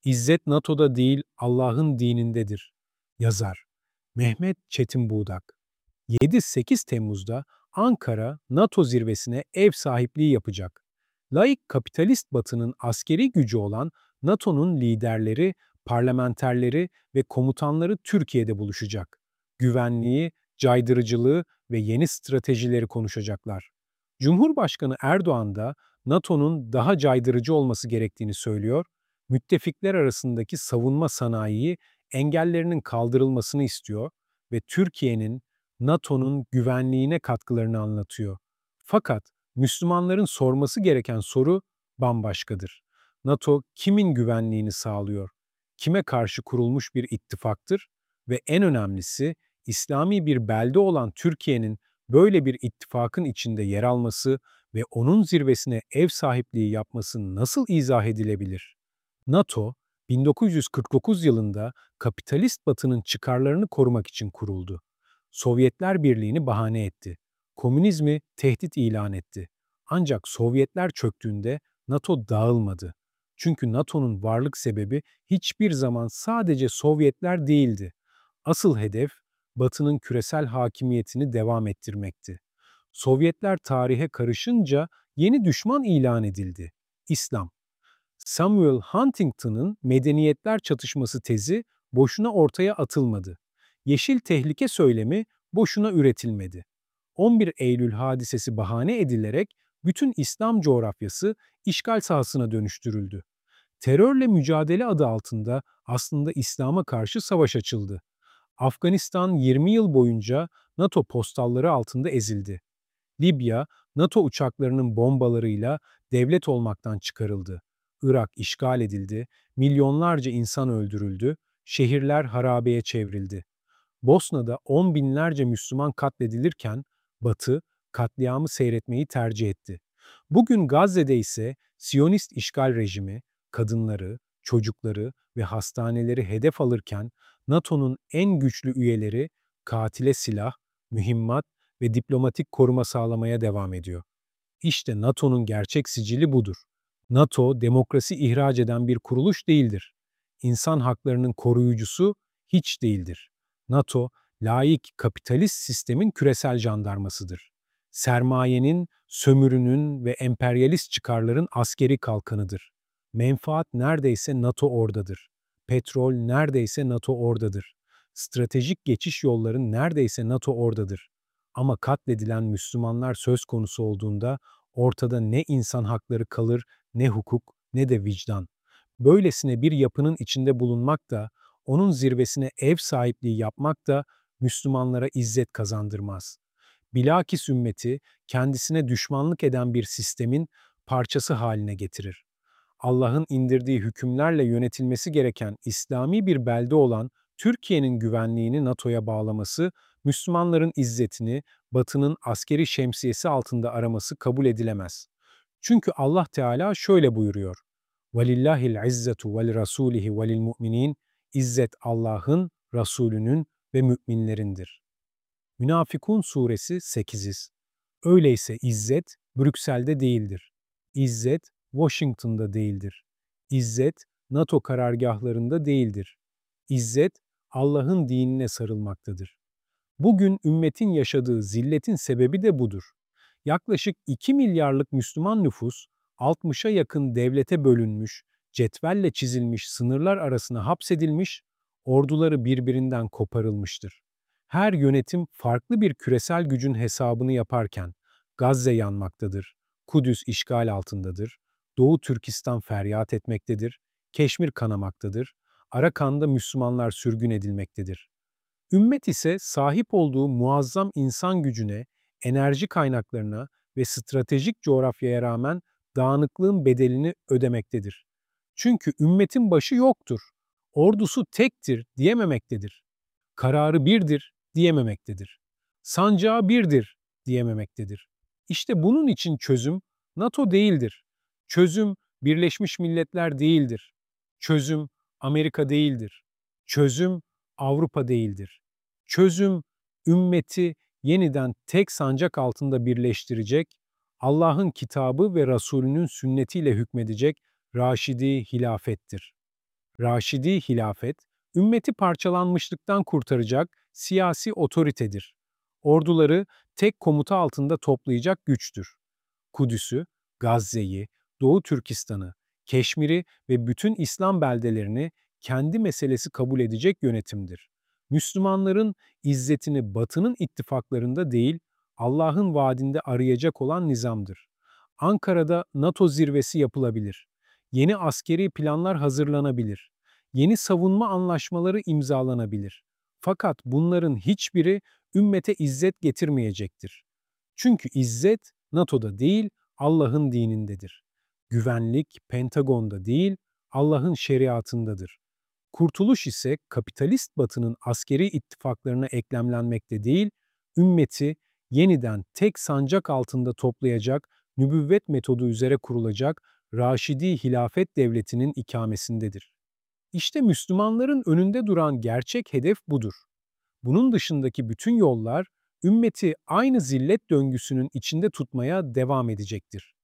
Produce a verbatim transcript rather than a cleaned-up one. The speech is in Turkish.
İzzet NATO'da değil, Allah'ın dinindedir. Yazar Mehmet Çetin Buğdak. yedi sekiz Temmuz'da Ankara, NATO zirvesine ev sahipliği yapacak. Laik kapitalist Batı'nın askeri gücü olan NATO'nun liderleri, parlamenterleri ve komutanları Türkiye'de buluşacak. Güvenliği, caydırıcılığı ve yeni stratejileri konuşacaklar. Cumhurbaşkanı Erdoğan da NATO'nun daha caydırıcı olması gerektiğini söylüyor, müttefikler arasındaki savunma sanayi engellerinin kaldırılmasını istiyor ve Türkiye'nin NATO'nun güvenliğine katkılarını anlatıyor. Fakat Müslümanların sorması gereken soru bambaşkadır. NATO kimin güvenliğini sağlıyor? Kime karşı kurulmuş bir ittifaktır? Ve en önemlisi, İslami bir belde olan Türkiye'nin böyle bir ittifakın içinde yer alması ve onun zirvesine ev sahipliği yapması nasıl izah edilebilir? NATO, bin dokuz yüz kırk dokuz yılında kapitalist Batı'nın çıkarlarını korumak için kuruldu. Sovyetler Birliği'ni bahane etti. Komünizmi tehdit ilan etti. Ancak Sovyetler çöktüğünde NATO dağılmadı. Çünkü NATO'nun varlık sebebi hiçbir zaman sadece Sovyetler değildi. Asıl hedef Batı'nın küresel hakimiyetini devam ettirmekti. Sovyetler tarihe karışınca yeni düşman ilan edildi. İslam. Samuel Huntington'ın medeniyetler çatışması tezi boşuna ortaya atılmadı. Yeşil tehlike söylemi boşuna üretilmedi. on bir Eylül hadisesi bahane edilerek bütün İslam coğrafyası işgal sahasına dönüştürüldü. Terörle mücadele adı altında aslında İslam'a karşı savaş açıldı. Afganistan yirmi yıl boyunca NATO postalları altında ezildi. Libya, NATO uçaklarının bombalarıyla devlet olmaktan çıkarıldı. Irak işgal edildi, milyonlarca insan öldürüldü, şehirler harabeye çevrildi. Bosna'da on binlerce Müslüman katledilirken Batı katliamı seyretmeyi tercih etti. Bugün Gazze'de ise Siyonist işgal rejimi kadınları, çocukları ve hastaneleri hedef alırken NATO'nun en güçlü üyeleri katile silah, mühimmat ve diplomatik koruma sağlamaya devam ediyor. İşte NATO'nun gerçek sicili budur. NATO, demokrasi ihraç eden bir kuruluş değildir. İnsan haklarının koruyucusu hiç değildir. NATO, laik kapitalist sistemin küresel jandarmasıdır. Sermayenin, sömürünün ve emperyalist çıkarların askeri kalkanıdır. Menfaat neredeyse NATO oradadır. Petrol neredeyse NATO oradadır. Stratejik geçiş yolları neredeyse NATO oradadır. Ama katledilen Müslümanlar söz konusu olduğunda ortada ne insan hakları kalır, ne hukuk, ne de vicdan. Böylesine bir yapının içinde bulunmak da, onun zirvesine ev sahipliği yapmak da Müslümanlara izzet kazandırmaz. Bilakis ümmeti kendisine düşmanlık eden bir sistemin parçası haline getirir. Allah'ın indirdiği hükümlerle yönetilmesi gereken İslami bir belde olan Türkiye'nin güvenliğini NATO'ya bağlaması, Müslümanların izzetini Batı'nın askeri şemsiyesi altında araması kabul edilemez. Çünkü Allah Teala şöyle buyuruyor: وَلِلَّهِ الْعِزَّةُ وَلِرَسُولِهِ وَلِلْمُؤْمِنِينَ İzzet Allah'ın, Resulünün ve müminlerindir. Münafıkun Suresi sekiz. Öyleyse izzet Brüksel'de değildir. İzzet Washington'da değildir. İzzet NATO karargahlarında değildir. İzzet Allah'ın dinine sarılmaktadır. Bugün ümmetin yaşadığı zilletin sebebi de budur. Yaklaşık iki milyarlık Müslüman nüfus, altmışa yakın devlete bölünmüş, cetvelle çizilmiş sınırlar arasına hapsedilmiş, orduları birbirinden koparılmıştır. Her yönetim farklı bir küresel gücün hesabını yaparken, Gazze yanmaktadır, Kudüs işgal altındadır, Doğu Türkistan feryat etmektedir, Keşmir kanamaktadır, Arakan'da Müslümanlar sürgün edilmektedir. Ümmet ise sahip olduğu muazzam insan gücüne, enerji kaynaklarına ve stratejik coğrafyaya rağmen dağınıklığın bedelini ödemektedir. Çünkü ümmetin başı yoktur, ordusu tektir diyememektedir. Kararı birdir diyememektedir. Sancağı birdir diyememektedir. İşte bunun için çözüm NATO değildir. Çözüm Birleşmiş Milletler değildir. Çözüm Amerika değildir. Çözüm Avrupa değildir. Çözüm ümmeti yeniden tek sancak altında birleştirecek, Allah'ın kitabı ve Resulünün sünnetiyle hükmedecek Raşidi hilafettir. Raşidi hilafet, ümmeti parçalanmışlıktan kurtaracak siyasi otoritedir. Orduları tek komuta altında toplayacak güçtür. Kudüs'ü, Gazze'yi, Doğu Türkistan'ı, Keşmir'i ve bütün İslam beldelerini kendi meselesi kabul edecek yönetimdir. Müslümanların izzetini Batı'nın ittifaklarında değil, Allah'ın vaadinde arayacak olan nizamdır. Ankara'da NATO zirvesi yapılabilir. Yeni askeri planlar hazırlanabilir. Yeni savunma anlaşmaları imzalanabilir. Fakat bunların hiçbiri ümmete izzet getirmeyecektir. Çünkü izzet NATO'da değil, Allah'ın dinindedir. Güvenlik Pentagon'da değil, Allah'ın şeriatındadır. Kurtuluş ise kapitalist Batı'nın askeri ittifaklarına eklemlenmekte değil, ümmeti yeniden tek sancak altında toplayacak, nübüvvet metodu üzere kurulacak Raşidi Hilafet Devleti'nin ikamesindedir. İşte Müslümanların önünde duran gerçek hedef budur. Bunun dışındaki bütün yollar ümmeti aynı zillet döngüsünün içinde tutmaya devam edecektir.